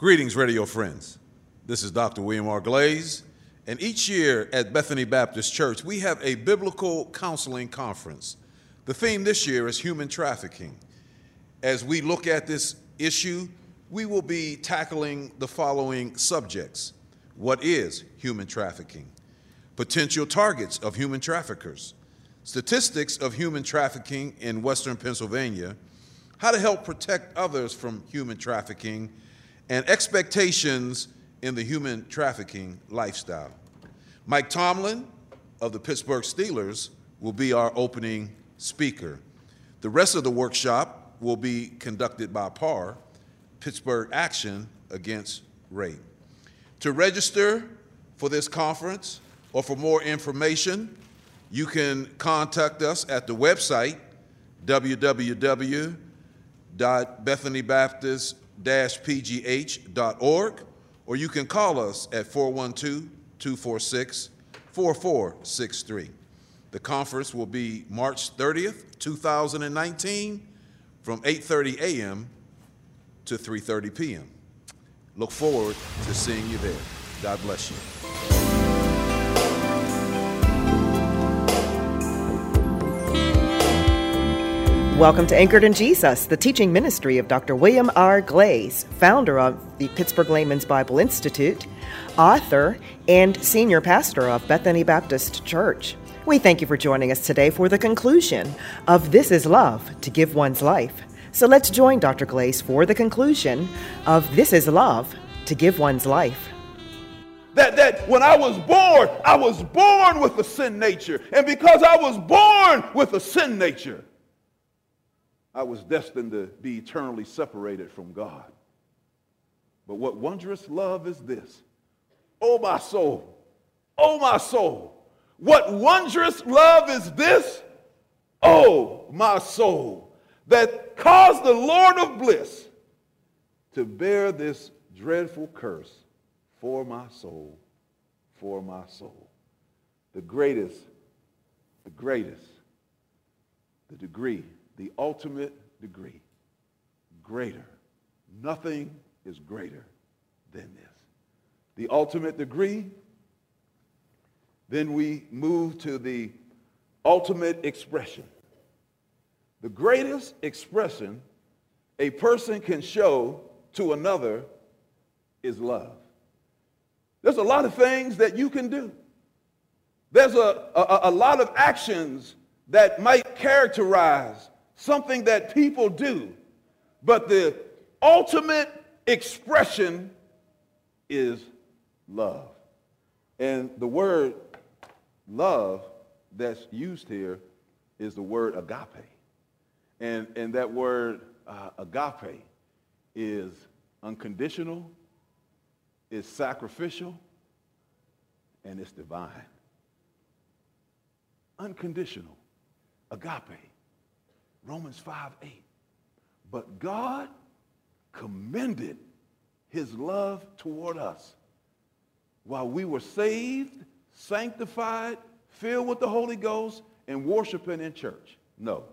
Greetings, radio friends. This is Dr. William R. Glaze, and each year at Bethany Baptist Church, we have a biblical counseling conference. The theme this year is human trafficking. As we look at this issue, we will be tackling the following subjects. What is human trafficking? Potential targets of human traffickers. Statistics of human trafficking in Western Pennsylvania. How to help protect others from human trafficking, and expectations in the human trafficking lifestyle. Mike Tomlin of the Pittsburgh Steelers will be our opening speaker. The rest of the workshop will be conducted by PAR, Pittsburgh Action Against Rape. To register for this conference or for more information, you can contact us at the website www.bethanybaptist-pgh.org, or you can call us at 412-246-4463. The conference will be March 30th, 2019, from 8:30 a.m. to 3:30 p.m. Look forward to seeing you there. God bless you. Welcome to Anchored in Jesus, the teaching ministry of Dr. William R. Glaze, founder of the Pittsburgh Layman's Bible Institute, author, and senior pastor of Bethany Baptist Church. We thank you for joining us today for the conclusion of This is Love, to Give One's Life. So let's join Dr. Glaze for the conclusion of This is Love, to Give One's Life. That when I was born with a sin nature. And because I was born with a sin nature, I was destined to be eternally separated from God. But what wondrous love is this? Oh, my soul. Oh, my soul. What wondrous love is this? Oh, my soul. That caused the Lord of bliss to bear this dreadful curse for my soul, for my soul. The greatest, the degree, the ultimate degree, greater. Nothing is greater than this. The ultimate degree. Then we move to the ultimate expression. The greatest expression a person can show to another is love. There's a lot of things that you can do. There's a lot of actions that might characterize something that people do, but the ultimate expression is love. And the word love that's used here is the word agape. And that word agape is unconditional, it's sacrificial, and it's divine. Unconditional, agape. Romans 5:8. But God commended his love toward us while we were saved, sanctified, filled with the Holy Ghost, and worshiping in church. No.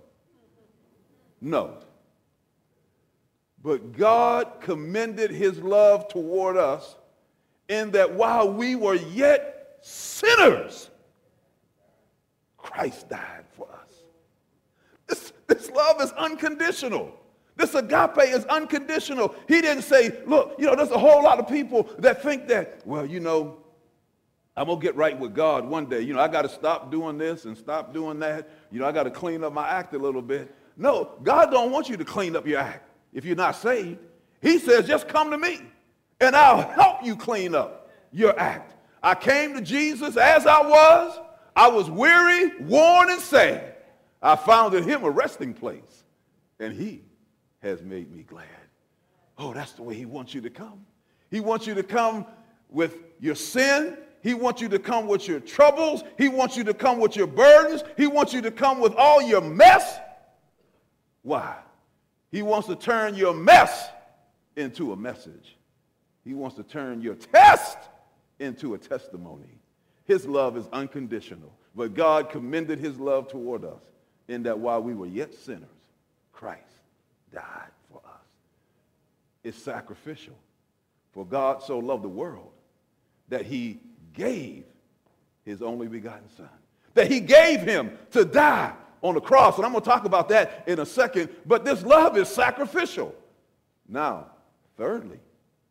But God commended his love toward us in that while we were yet sinners, Christ died for us. This love is unconditional. This agape is unconditional. He didn't say, look, there's a whole lot of people that think that, well, I'm going to get right with God one day. I got to stop doing this and stop doing that. I got to clean up my act a little bit. No, God don't want you to clean up your act if you're not saved. He says, just come to me and I'll help you clean up your act. I came to Jesus as I was. I was weary, worn, and sad. I found in him a resting place, and he has made me glad. Oh, that's the way he wants you to come. He wants you to come with your sin. He wants you to come with your troubles. He wants you to come with your burdens. He wants you to come with all your mess. Why? He wants to turn your mess into a message. He wants to turn your test into a testimony. His love is unconditional, but God commended his love toward us in that while we were yet sinners, Christ died for us. It's sacrificial. For God so loved the world that he gave his only begotten son. That he gave him to die on the cross. And I'm going to talk about that in a second. But this love is sacrificial. Now, thirdly,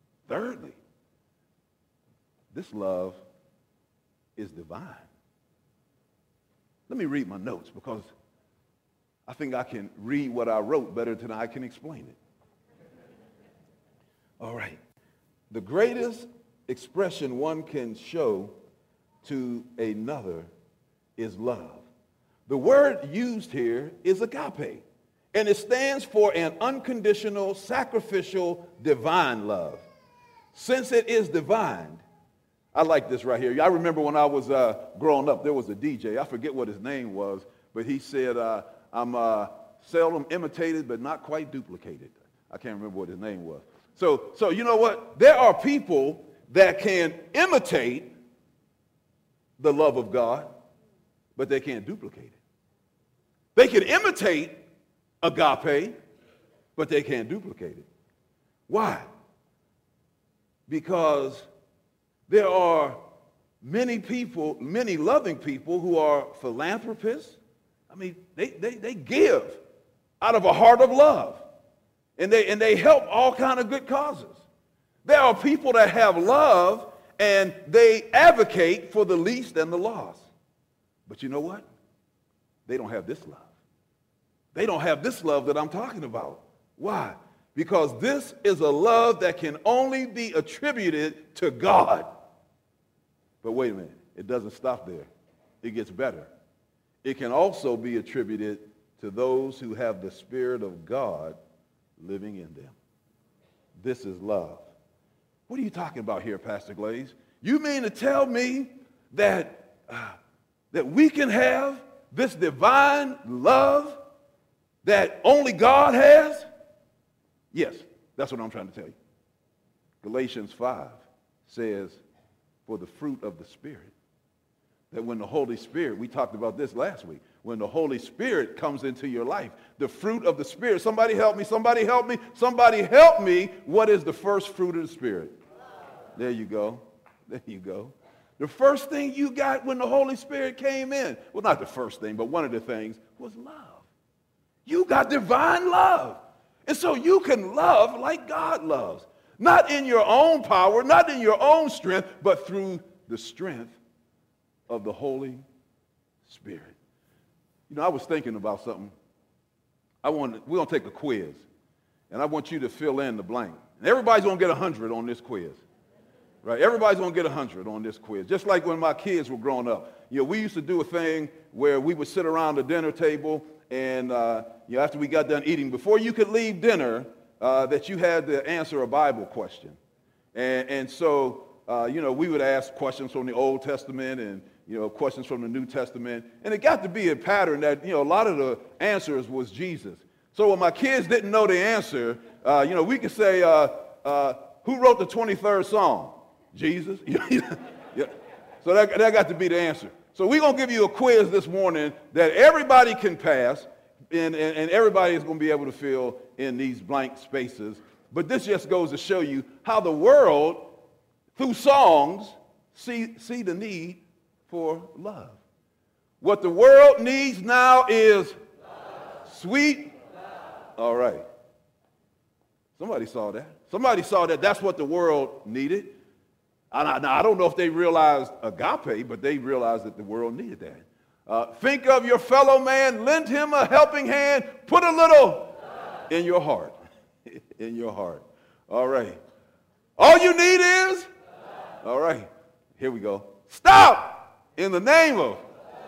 this love is divine. Let me read my notes because I think I can read what I wrote better than I can explain it. All right. The greatest expression one can show to another is love. The word used here is agape, and it stands for an unconditional, sacrificial, divine love. Since it is divine, I like this right here. I remember when I was growing up, there was a DJ. I forget what his name was, but he said, I'm seldom imitated, but not quite duplicated. I can't remember what his name was. So you know what? There are people that can imitate the love of God, but they can't duplicate it. They can imitate agape, but they can't duplicate it. Why? Because there are many people, many loving people who are philanthropists. I mean, they give out of a heart of love. And they help all kind of good causes. There are people that have love and they advocate for the least and the lost. But you know what? They don't have this love. They don't have this love that I'm talking about. Why? Because this is a love that can only be attributed to God. But wait a minute, it doesn't stop there. It gets better. It can also be attributed to those who have the Spirit of God living in them. This is love. What are you talking about here, Pastor Glaze? You mean to tell me that we can have this divine love that only God has? Yes, that's what I'm trying to tell you. Galatians 5 says, for the fruit of the Spirit, that when the Holy Spirit, we talked about this last week, when the Holy Spirit comes into your life, the fruit of the Spirit. Somebody help me, somebody help me, somebody help me. What is the first fruit of the Spirit? There you go. There you go. The first thing you got when the Holy Spirit came in, well, not the first thing, but one of the things was love. You got divine love. And so you can love like God loves. Not in your own power, not in your own strength, but through the strength of the Holy Spirit. You know, I was thinking about something. We're going to take a quiz, and I want you to fill in the blank. And everybody's going to get 100 on this quiz, right? Everybody's going to get 100 on this quiz, just like when my kids were growing up. You know, we used to do a thing where we would sit around the dinner table, and after we got done eating, before you could leave dinner, that you had to answer a Bible question. And so, we would ask questions from the Old Testament and questions from the New Testament. And it got to be a pattern that, a lot of the answers was Jesus. So when my kids didn't know the answer, we could say, who wrote the 23rd Psalm? Jesus. Yeah. So that got to be the answer. So we're going to give you a quiz this morning that everybody can pass, and everybody is going to be able to fill in these blank spaces. But this just goes to show you how the world, through songs, see the need for love. What the world needs now is love. Sweet love. All right. Somebody saw that. Somebody saw that that's what the world needed. Now, I don't know if they realized agape, but they realized that the world needed that. Think of your fellow man, lend him a helping hand, put a little love in your heart. In your heart. All right. All you need is? Love. All right. Here we go. Stop! In the name of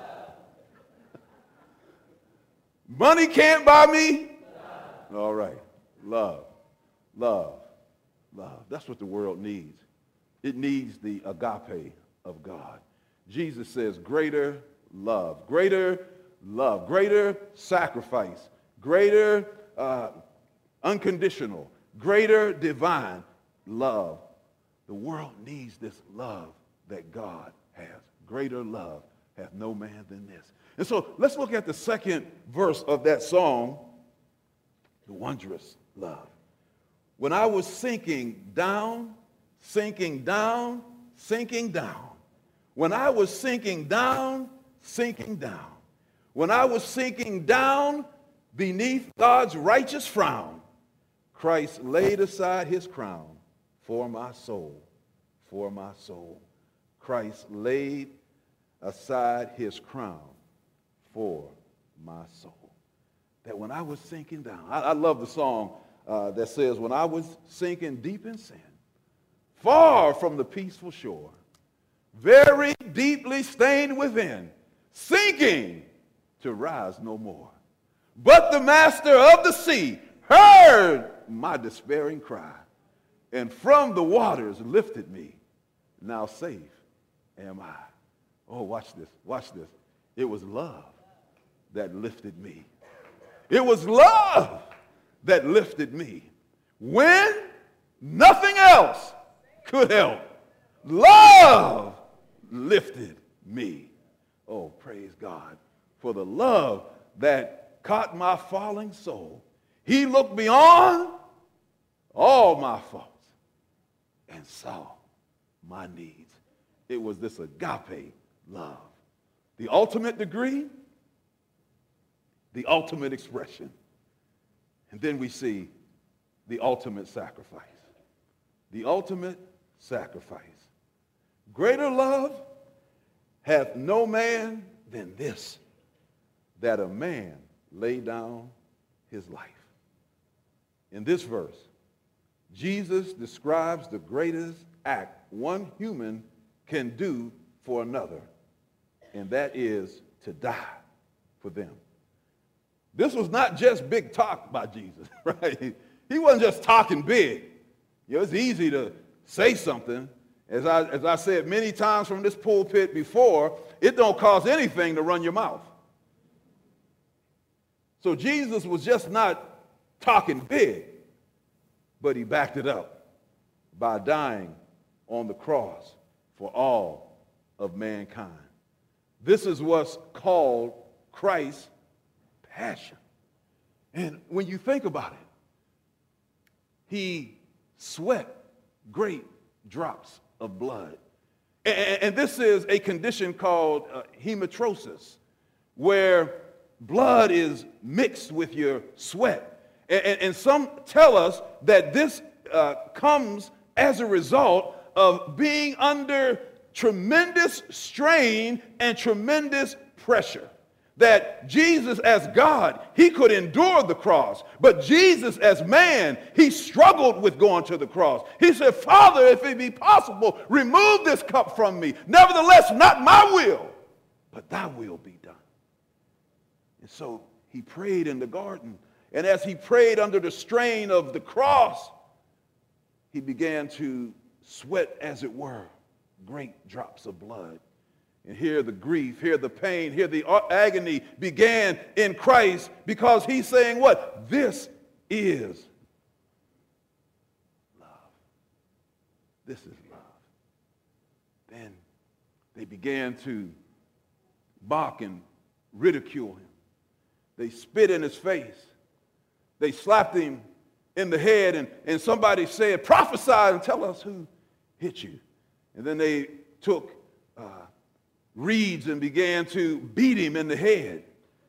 money can't buy me. Love. All right. Love. Love. Love. That's what the world needs. It needs the agape of God. Jesus says greater love, greater sacrifice, greater unconditional, greater divine love. The world needs this love that God has. Greater love hath no man than this. And so let's look at the second verse of that song, the wondrous love. When I was sinking down sinking down, sinking down. When I was sinking down, sinking down. When I was sinking down beneath God's righteous frown, Christ laid aside his crown for my soul, for my soul. Christ laid aside his crown for my soul. That when I was sinking down, I love the song that says, when I was sinking deep in sin, far from the peaceful shore, very deeply stained within, sinking to rise no more. But the master of the sea heard my despairing cry, and from the waters lifted me. Now safe am I. Oh, watch this, watch this. It was love that lifted me. It was love that lifted me when nothing else could help. Love lifted me. Oh, praise God for the love that caught my falling soul. He looked beyond all my faults and saw my needs. It was this agape love. The ultimate degree, the ultimate expression. And then we see the ultimate sacrifice. The ultimate sacrifice. Greater love hath no man than this, that a man lay down his life. In this verse, Jesus describes the greatest act one human can do for another, and that is to die for them. This was not just big talk by Jesus, right? He wasn't just talking big. You know, it's easy to say something. As I said many times from this pulpit before, it don't cost anything to run your mouth. So Jesus was just not talking big, but he backed it up by dying on the cross for all of mankind. This is what's called Christ's passion. And when you think about it, he sweat great drops of blood. And this is a condition called hematidrosis, where blood is mixed with your sweat. And some tell us that this comes as a result of being under tremendous strain and tremendous pressure. That Jesus as God, he could endure the cross. But Jesus as man, he struggled with going to the cross. He said, Father, if it be possible, remove this cup from me. Nevertheless, not my will, but thy will be done. And so he prayed in the garden. And as he prayed under the strain of the cross, he began to sweat, as it were, great drops of blood. And here the grief, here the pain, here the agony began in Christ, because he's saying what? This is love. This is love. Then they began to mock and ridicule him. They spit in his face. They slapped him in the head, and somebody said, prophesy and tell us who hit you. And then they took reeds and began to beat him in the head.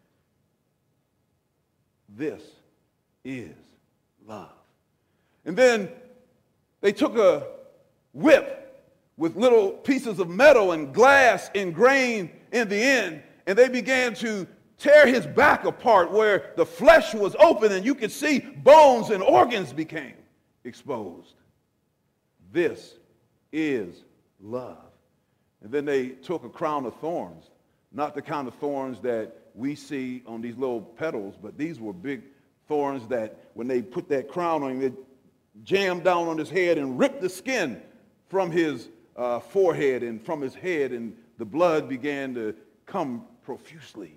This is love. And then they took a whip with little pieces of metal and glass ingrained in the end, and they began to tear his back apart where the flesh was open and you could see bones and organs became exposed. This is love. And then they took a crown of thorns, not the kind of thorns that we see on these little petals, but these were big thorns that when they put that crown on him, they jammed down on his head and ripped the skin from his forehead and from his head, and the blood began to come profusely.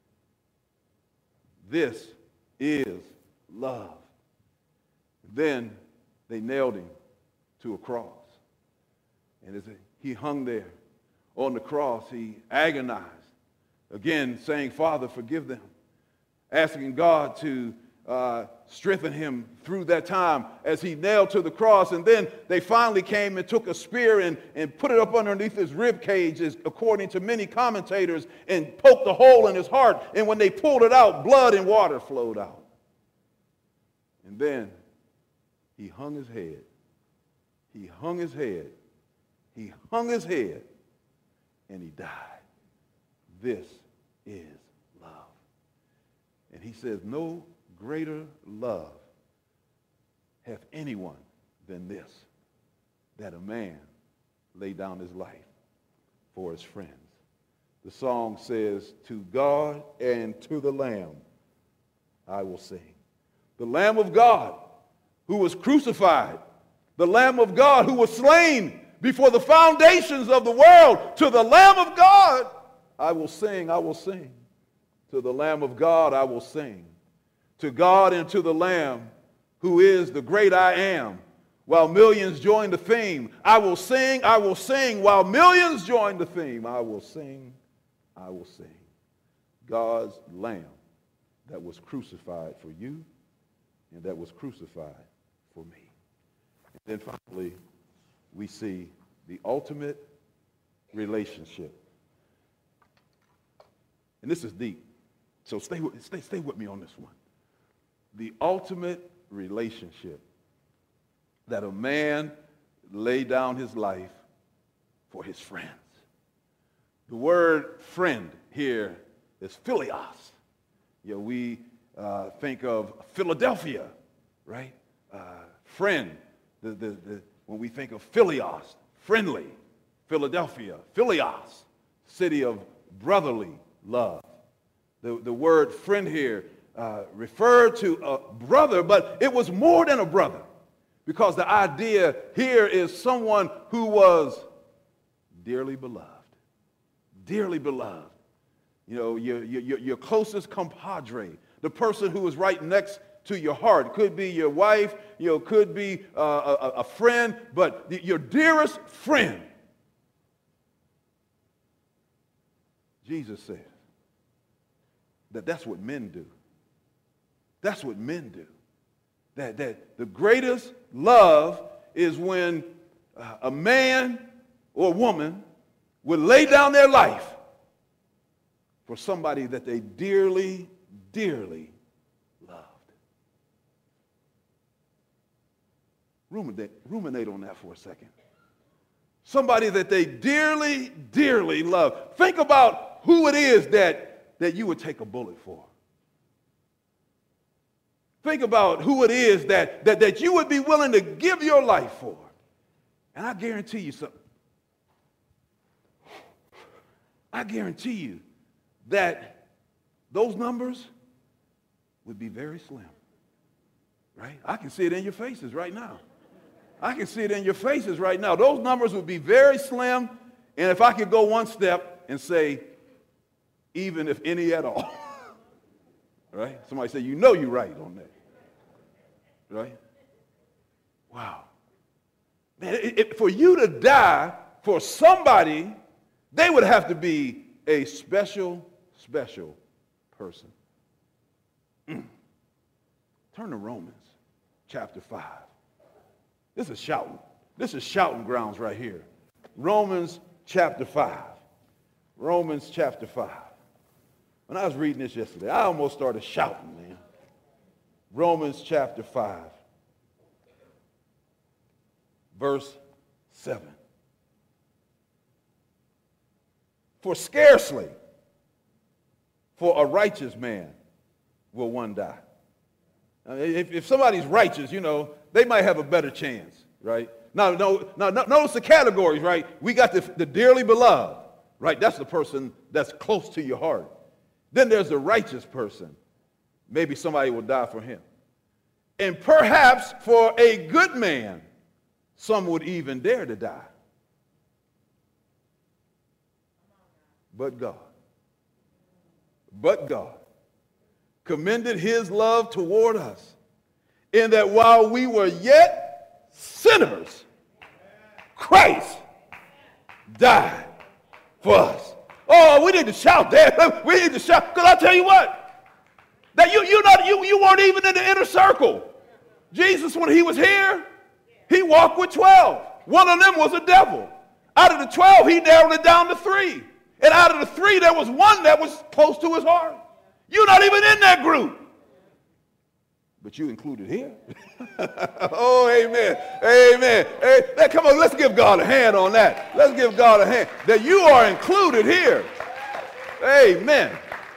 This is love. Then they nailed him to a cross. And as he hung there on the cross, he agonized, again saying, Father, forgive them, asking God to strengthened him through that time as he nailed to the cross. And then they finally came and took a spear and put it up underneath his rib cage, according to many commentators, and poked a hole in his heart. And when they pulled it out, blood and water flowed out. And then he hung his head. He hung his head. He hung his head, and he died. This is love. And he says, no greater love hath anyone than this, that a man lay down his life for his friends. The song says, to God and to the Lamb I will sing. The Lamb of God who was crucified, the Lamb of God who was slain before the foundations of the world. To the Lamb of God I will sing, I will sing. To the Lamb of God I will sing. To God and to the Lamb who is the great I am. While millions join the theme, I will sing, while millions join the theme, I will sing, I will sing. God's Lamb that was crucified for you and that was crucified for me. And then finally, we see the ultimate relationship. And this is deep, so stay with me on this one. The ultimate relationship that a man laid down his life for his friends. The word friend here is philios. We think of Philadelphia, right? Friend. When we think of philios, friendly, Philadelphia, philios, city of brotherly love. The word friend here referred to a brother, but it was more than a brother, because the idea here is someone who was dearly beloved. Dearly beloved. Your closest compadre, the person who is right next to your heart. Could be your wife, could be a friend, but your dearest friend. Jesus said that's what men do. That's what men do. That the greatest love is when a man or a woman would lay down their life for somebody that they dearly, dearly loved. Ruminate on that for a second. Somebody that they dearly, dearly love. Think about who it is that you would take a bullet for. Think about who it is that you would be willing to give your life for. And I guarantee you something. I guarantee you that those numbers would be very slim. Right? I can see it in your faces right now. I can see it in your faces right now. Those numbers would be very slim. And if I could go one step and say, even if any at all. Right? Somebody say, you're right on that. Right? Wow. Man, for you to die for somebody, they would have to be a special person. Turn to Romans chapter 5. This is shouting. This is shouting grounds right here. Romans chapter 5. Romans chapter 5. When I was reading this yesterday, I almost started shouting, man. Romans chapter 5, verse 7. For scarcely for a righteous man will one die. Now, if somebody's righteous, they might have a better chance, right? Now, notice the categories, right? We got the dearly beloved, right? That's the person that's close to your heart. Then there's the righteous person. Maybe somebody will die for him. And perhaps for a good man, some would even dare to die. But God commended his love toward us, in that while we were yet sinners, Christ died for us. Oh, we need to shout that. We need to shout. Because I'll tell you what, That you weren't even in the inner circle. Jesus, when he was here, he walked with 12. One of them was a devil. Out of the 12, he narrowed it down to 3. And out of the 3, there was one that was close to his heart. You're not even in that group. But you included here. Oh, amen. Amen. Hey, come on, let's give God a hand on that. Let's give God a hand. That you are included here. Amen.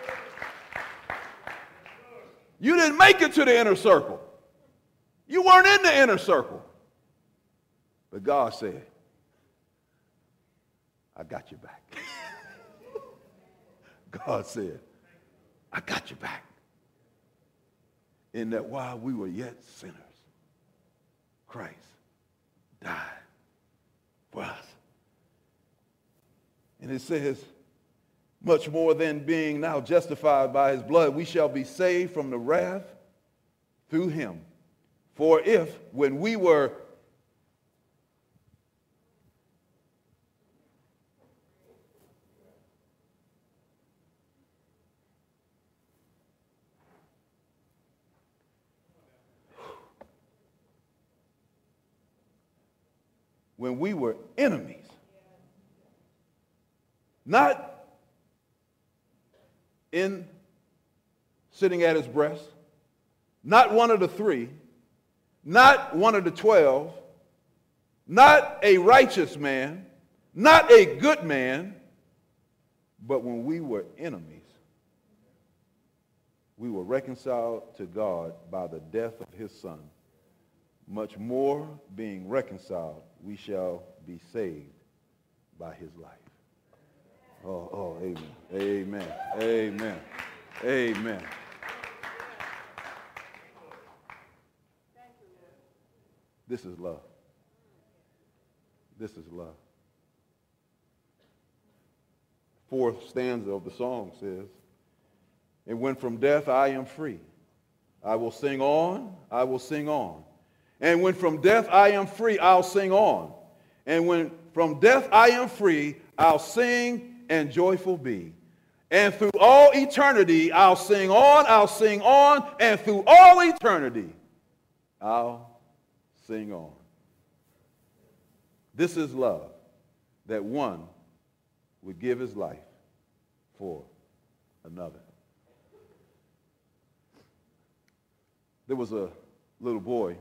You didn't make it to the inner circle. You weren't in the inner circle. But God said, I got your back. God said, I got your back. In that while we were yet sinners, Christ died for us. And it says, much more than being now justified by his blood, we shall be saved from the wrath through him. For if, when we were enemies, not in sitting at his breast, not one of the 3, not one of the 12, not a righteous man, not a good man, but when we were enemies, we were reconciled to God by the death of his Son. Much more, being reconciled, we shall be saved by his life. Oh, amen. Amen. Amen. Amen. This is love. This is love. 4th stanza of the song says, and when from death I am free, I will sing on, I will sing on. And when from death I am free, I'll sing on. And when from death I am free, I'll sing and joyful be. And through all eternity, I'll sing on, and through all eternity, I'll sing on. This is love, that one would give his life for another. There was a little boy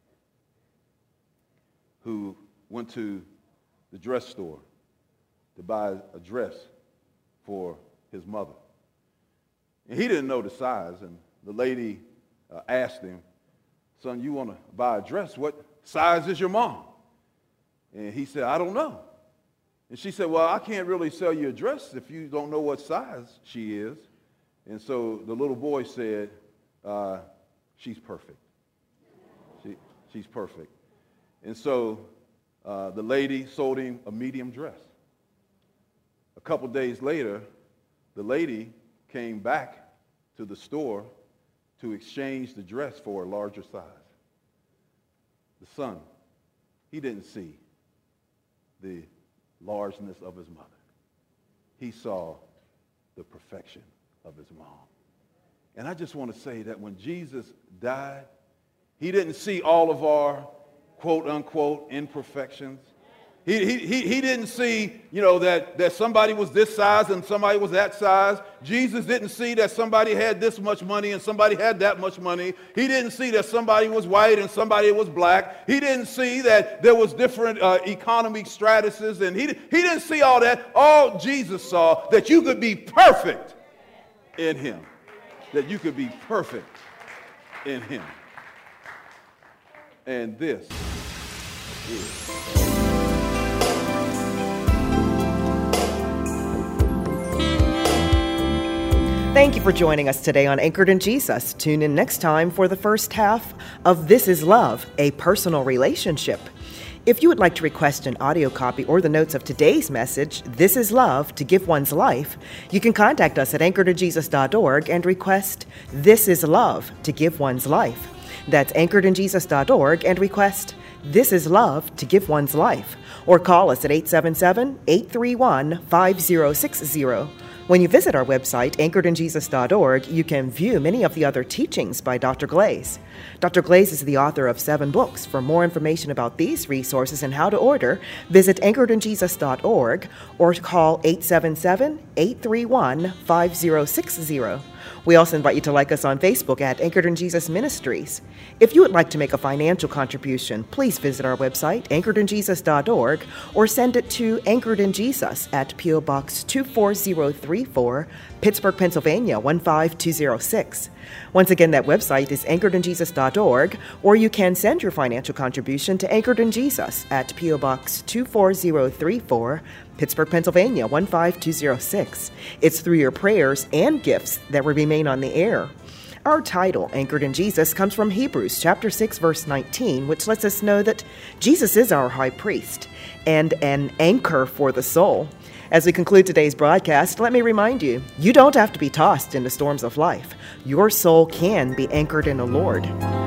who went to the dress store to buy a dress for his mother. And he didn't know the size, and the lady asked him, son, you want to buy a dress? What size is your mom? And he said, I don't know. And she said, well, I can't really sell you a dress if you don't know what size she is. And so the little boy said, she's perfect. She's perfect. And so the lady sold him a medium dress. A couple days later, the lady came back to the store to exchange the dress for a larger size. The son, he didn't see the largeness of his mother. He saw the perfection of his mom. And I just want to say that when Jesus died, he didn't see all of our quote-unquote imperfections. He didn't see, that somebody was this size and somebody was that size. Jesus didn't see that somebody had this much money and somebody had that much money. He didn't see that somebody was white and somebody was black. He didn't see that there was different economic stratuses, and he didn't see all that. All Jesus saw, that you could be perfect in him. That you could be perfect in him. And this is... Thank you for joining us today on Anchored in Jesus. Tune in next time for the first half of This is Love, a personal relationship. If you would like to request an audio copy or the notes of today's message, This is Love, to give one's life, you can contact us at anchoredinjesus.org and request This is Love, to give one's life. That's anchoredinjesus.org and request This is Love, to give one's life. Or call us at 877-831-5060. When you visit our website, anchoredinjesus.org, you can view many of the other teachings by Dr. Glaze. Dr. Glaze is the author of 7 books. For more information about these resources and how to order, visit anchoredinjesus.org or call 877-831-5060. We also invite you to like us on Facebook at Anchored in Jesus Ministries. If you would like to make a financial contribution, please visit our website, anchoredinjesus.org, or send it to Anchored in Jesus at P.O. Box 24034, Pittsburgh, Pennsylvania 15206. Once again, that website is anchoredinjesus.org, or you can send your financial contribution to Anchored in Jesus at P.O. Box 24034, Pittsburgh, Pennsylvania 15206. It's through your prayers and gifts that will remain on the air. Our title, Anchored in Jesus, comes from Hebrews chapter 6, verse 19, which lets us know that Jesus is our high priest and an anchor for the soul. As we conclude today's broadcast, let me remind you, you don't have to be tossed into storms of life. Your soul can be anchored in the Lord.